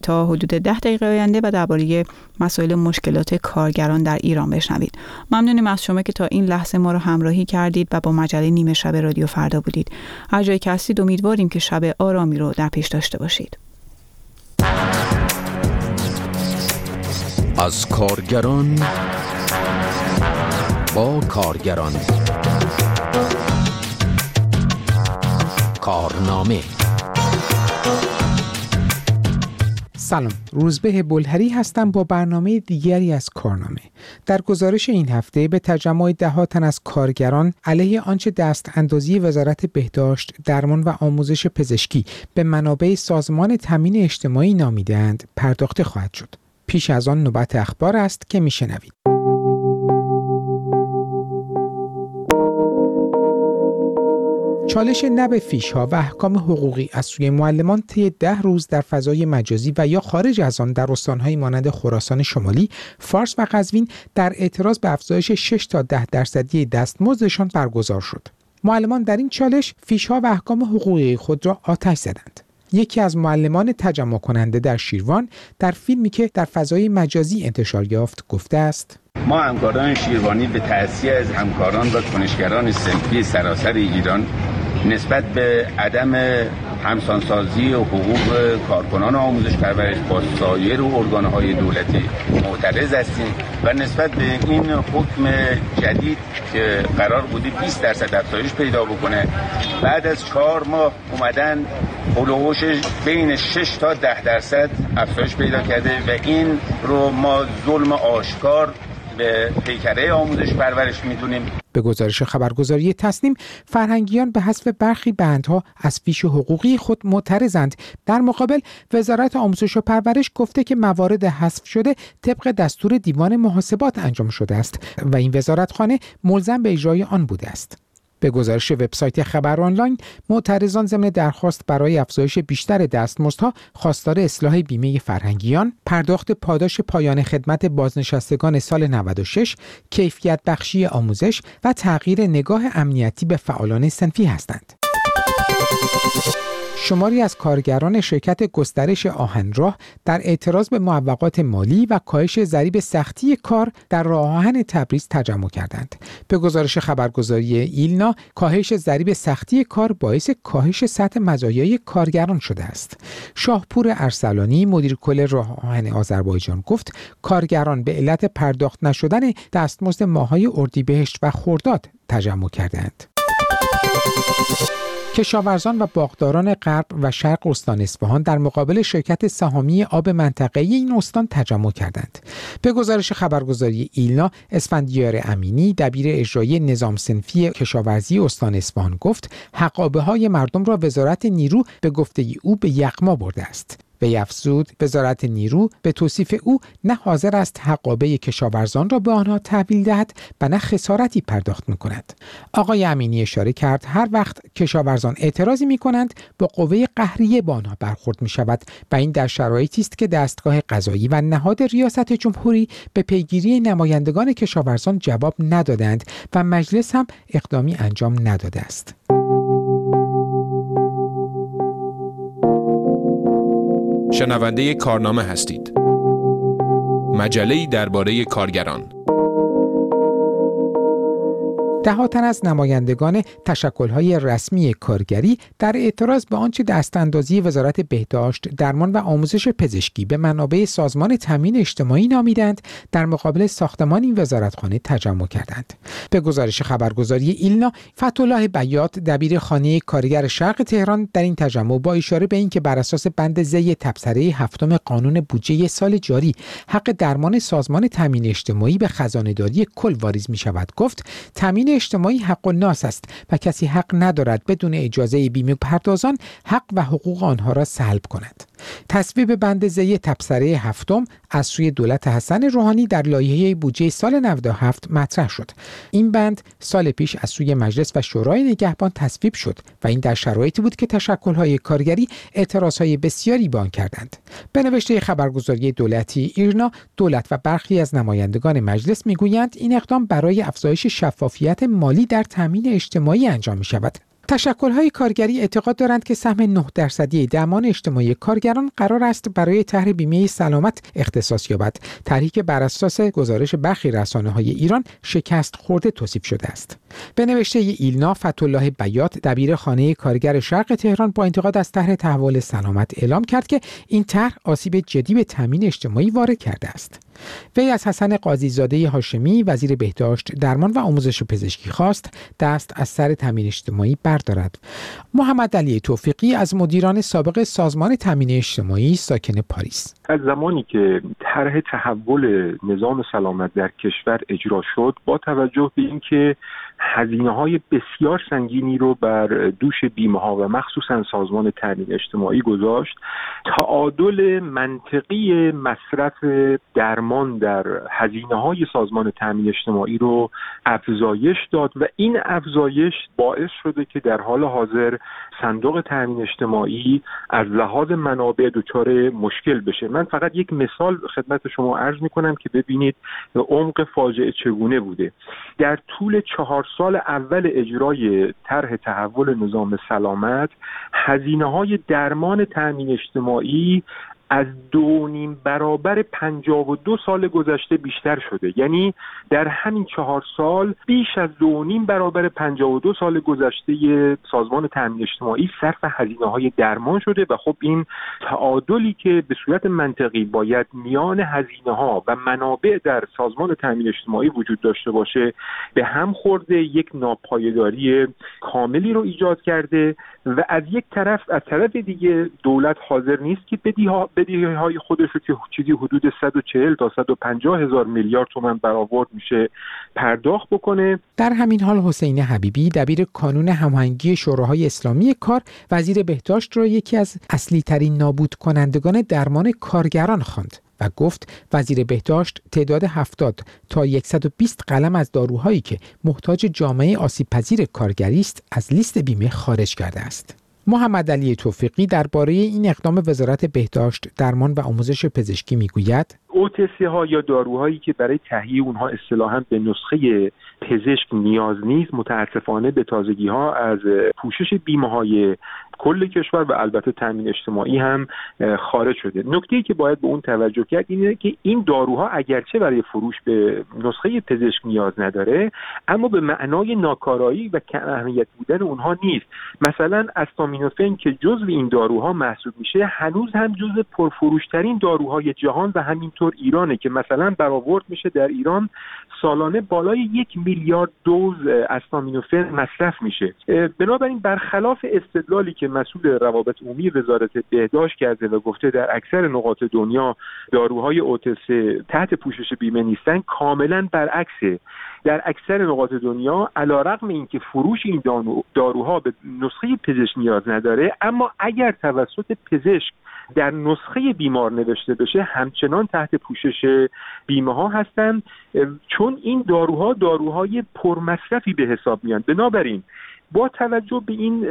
تا حدود 10 دقیقه آینده و درباره مسائل مشکلات کارگران در ایران بشنوید. ممنونیم از شما که تا این لحظه ما رو همراهی کردید و با مجله نیمه شب رادیو فردا بودید. هر جایی که هستید امیدواریم که شب آرامی رو در پیش داشته باشید. از کارگران با کارگران. کارنامه. سلام، روزبه بلهری هستم با برنامه دیگری از کارنامه. در گزارش این هفته به تجمع 10 تن از کارگران علیه آنچه دست اندازی وزارت بهداشت، درمان و آموزش پزشکی به منابع سازمان تامین اجتماعی نامیده‌اند پرداخته خواهد شد. پیش از آن نوبت اخبار است که میشنوید. چالش نب فیش‌ها و احکام حقوقی از سوی معلمان طی 10 روز در فضای مجازی و یا خارج از آن در استان‌های مانند خراسان شمالی، فارس و قزوین در اعتراض به افزایش 6 تا 10% دستمزدشان برگزار شد. معلمان در این چالش فیش‌ها و احکام حقوقی خود را آتش زدند. یکی از معلمان تجمع کننده در شیروان در فیلمی که در فضای مجازی انتشار یافت گفته است: ما همکاران شیروانی به تعصیه از همکاران و کنشگران صنفی سراسر ایران نسبت به عدم همسانسازی و حقوق کارکنان آموزش پرورش با سایر ارگان‌های دولتی معترض هستیم و نسبت به این حکم جدید که قرار بوده 20% افزایش پیدا بکنه، بعد از 4 ماه اومدن هولوش بین 6 تا 10% افزایش پیدا کرده و این رو ما ظلم آشکار به پیکره آموزش پرورش میدونیم. به گزارش خبرگزاری تصنیم، فرهنگیان به حذف برخی بندها از فیش حقوقی خود معترضند. در مقابل وزارت آموزش و پرورش گفته که موارد حذف شده طبق دستور دیوان محاسبات انجام شده است و این وزارتخانه ملزم به اجرای آن بوده است. به گزارش وبسایت خبر آنلاین، معترضان ضمن درخواست برای افزایش بیشتر دستمزدها خواستار اصلاح بیمه فرهنگیان، پرداخت پاداش پایان خدمت بازنشستگان سال 96، کیفیت بخشی آموزش و تغییر نگاه امنیتی به فعالان صنفی هستند. شماری از کارگران شرکت گسترش آهنراه در اعتراض به معوقات مالی و کاهش ضریب سختی کار در راه آهن تبریز تجمع کردند. به گزارش خبرگزاری ایلنا، کاهش ضریب سختی کار باعث کاهش سطح مزایای کارگران شده است. شاهپور ارسلانی، مدیر کل راه آهن آذربایجان گفت کارگران به علت پرداخت نشدن دستمزد ماه‌های اردیبهشت و خرداد تجمع کردند. کشاورزان و باغداران غرب و شرق استان اصفهان در مقابل شرکت سهامی آب منطقه‌ای این استان تجمع کردند. به گزارش خبرگزاری ایلنا، اسفندیار امینی، دبیر اجرایی نظام صنفی کشاورزی استان اصفهان گفت حقابه‌های مردم را وزارت نیرو به گفته او به یغما برده است. وی افزود وزارت نیرو به توصیف او نه حاضر است حقابه کشاورزان را به آنها تحویل دهد و نه خسارتی پرداخت می‌کند. آقای امینی اشاره کرد هر وقت کشاورزان اعتراضی می‌کنند با قوه قهریه با آنها برخورد می‌شود و این در شرایطی است که دستگاه قضایی و نهاد ریاست جمهوری به پیگیری نمایندگان کشاورزان جواب ندادند و مجلس هم اقدامی انجام نداده است. شنونده کارنامه هستید. مجله‌ای درباره کارگران. 10 تن از نمایندگان تشکل‌های رسمی کارگری در اعتراض به آنچه دستاندازی وزارت بهداشت، درمان و آموزش پزشکی به منابع سازمان تامین اجتماعی نامیدند در مقابل ساختمان این وزارتخانه تجمع کردند. به گزارش خبرگزاری ایلنا، فتح‌الله بیات، دبیر خانه کارگر شرق تهران در این تجمع با اشاره به اینکه بر اساس بند ض تبصره 7 قانون بودجه سال جاری حق درمان سازمان تامین اجتماعی به خزانه‌داری کل واریز می‌شود گفت تامین اجتماعی حق الناس است و کسی حق ندارد بدون اجازه بیمه پردازان حق و حقوق آنها را سلب کند. تصویب بند ض تبصره 7 از سوی دولت حسن روحانی در لایحه بودجه سال 97 مطرح شد. این بند سال پیش از سوی مجلس و شورای نگهبان تصویب شد و این در شرایطی بود که تشکل‌های کارگری اعتراض‌های بسیاری به آن کردند. به نوشته خبرگزاری دولتی ایرنا، دولت و برخی از نمایندگان مجلس میگویند این اقدام برای افزایش شفافیت مالی در تامین اجتماعی انجام می‌شود. تشکل‌های کارگری اعتقاد دارند که سهم 9% درمان اجتماعی کارگران قرار است برای طرح بیمه سلامت اختصاص یابد. طرحی که بر اساس گزارش برخی رسانه‌های ایران شکست خورده توصیف شده است. به نوشته ایلنا، فتح‌الله بیات، دبیر خانه کارگر شرق تهران، با انتقاد از طرح تحول سلامت اعلام کرد که این طرح آسیب جدی به تامین اجتماعی وارد کرده است. وی از حسن قاضی‌زاده هاشمی، وزیر بهداشت، درمان و آموزش پزشکی خواست دست از سر تامین اجتماعی بردارد. محمد علی توفیقی از مدیران سابق سازمان تامین اجتماعی ساکن پاریس: از زمانی که طرح تحول نظام سلامت در کشور اجرا شد، با توجه به اینکه هزینه‌های بسیار سنگینی رو بر دوش بیمه‌ها و مخصوصاً سازمان تامین اجتماعی گذاشت، تعادل منطقی مصرف درمان در هزینه‌های سازمان تامین اجتماعی رو افزایش داد و این افزایش باعث شده که در حال حاضر صندوق تامین اجتماعی از لحاظ منابع دچار مشکل بشه. من فقط یک مثال خدمت شما عرض می‌کنم که ببینید عمق فاجعه چگونه بوده. در طول 4 سال اول اجرای طرح تحول نظام سلامت، هزینه‌های درمان تامین اجتماعی از 2.5 برابر 52 سال گذشته بیشتر شده. یعنی در همین 4 سال بیش از 2.5 برابر 52 سال گذشته سازمان تامین اجتماعی صرف هزینه‌های درمان شده و خب این تعادلی که به صورت منطقی باید میان هزینه‌ها و منابع در سازمان تامین اجتماعی وجود داشته باشه به هم خورده، یک ناپایداری کاملی رو ایجاد کرده و از طرف دیگه دولت حاضر نیست که بدهی‌های خودش رو که چیزی حدود 140 تا 150 هزار میلیارد تومان برآورد میشه پرداخت بکنه. در همین حال حسین حبیبی، دبیر کانون هماهنگی شوراهای اسلامی کار، وزیر بهداشت را یکی از اصلی ترین نابود کنندگان درمان کارگران خواند و گفت وزیر بهداشت تعداد 70 تا 120 قلم از داروهایی که محتاج جامعه آسیب‌پذیر کارگری است از لیست بیمه خارج کرده است. محمد علی توفیقی درباره این اقدام وزارت بهداشت، درمان و آموزش پزشکی میگوید: OTC ها یا داروهایی که برای تهیه اونها اصطلاحاً به نسخه پزشک نیاز نیست، متاسفانه به تازگی ها از پوشش بیمه های کل کشور و البته تامین اجتماعی هم خارج شده. نکته‌ای که باید به اون توجه کرد اینه که این داروها اگرچه برای فروش به نسخه پزشک نیاز نداره، اما به معنای ناکارایی و کم اهمیت بودن اونها نیست. مثلا استامینوفن که جزو این داروها محسوب میشه، هنوز هم جزو پرفروشترین داروهای جهان و همینطور ایرانه که مثلا برآورد میشه در ایران سالانه بالای 1 میلیارد دوز استامینوفن مصرف میشه. بنابراین برخلاف استدلالی که مسئول روابط عمومی وزارت بهداشت کرده و گفته در اکثر نقاط دنیا داروهای OTC تحت پوشش بیمه نیستن، کاملا برعکسه. در اکثر نقاط دنیا علیرغم اینکه فروش این داروها به نسخه پزشک نیاز نداره، اما اگر توسط پزشک در نسخه بیمار نوشته بشه همچنان تحت پوشش بیمه ها هستند، چون این داروهای پرمصرفی به حساب میان. بنابراین با توجه به این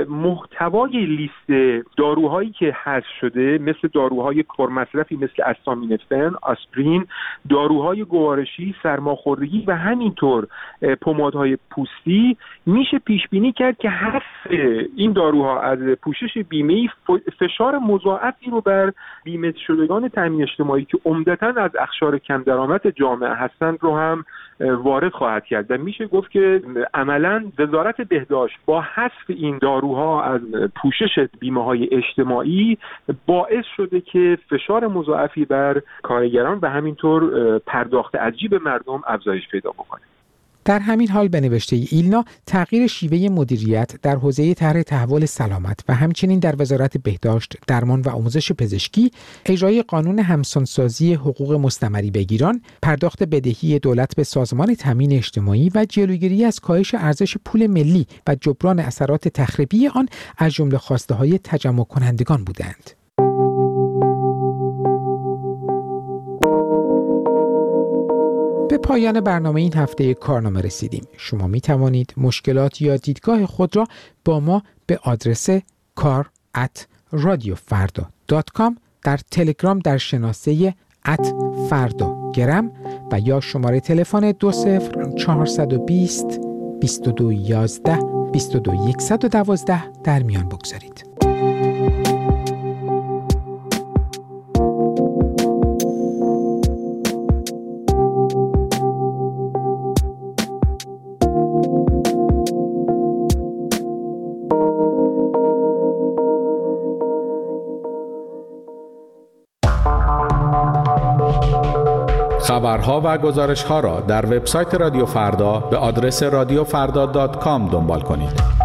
محتوای لیست داروهایی که حذف شده، مثل داروهای پرمصرفی مثل استامینوفن، آسپرین، داروهای گوارشی، سرماخوردگی و همینطور پمادهای پوستی، میشه پیش بینی کرد که حذف این داروها از پوشش بیمه‌ای فشار مضاعفی رو بر بیمه شدگان تامین اجتماعی که عمدتاً از اقشار کم درآمد جامعه هستند رو هم وارد خواهد کرد و میشه گفت که عملاً وزارت بهداشت با حذف این داروها از پوشش بیمه‌های اجتماعی باعث شده که فشار مضاعفی بر کارگران و همینطور پرداخت عجیب مردم افزایش پیدا بکنه. در همین حال به نوشته ایلنا، تغییر شیوه مدیریت در حوزه طرح تحول سلامت و همچنین در وزارت بهداشت، درمان و آموزش پزشکی، اجرای قانون همسانسازی حقوق مستمری بگیران، پرداخت بدهی دولت به سازمان تامین اجتماعی و جلوگیری از کاهش ارزش پول ملی و جبران اثرات تخریبی آن از جمله خواسته‌های تجمع کنندگان بودند. به پایان برنامه این هفته کارنامه رسیدیم. شما می توانید مشکلات یا دیدگاه خود را با ما به آدرس kar@radiofarda.com، در تلگرام در شناسه @fardagram و یا شماره تلفن 20420 2211 22112 در میان بگذارید. خبرها و گزارش‌ها را در وبسایت رادیو فردا به آدرس radiofrda.com دنبال کنید.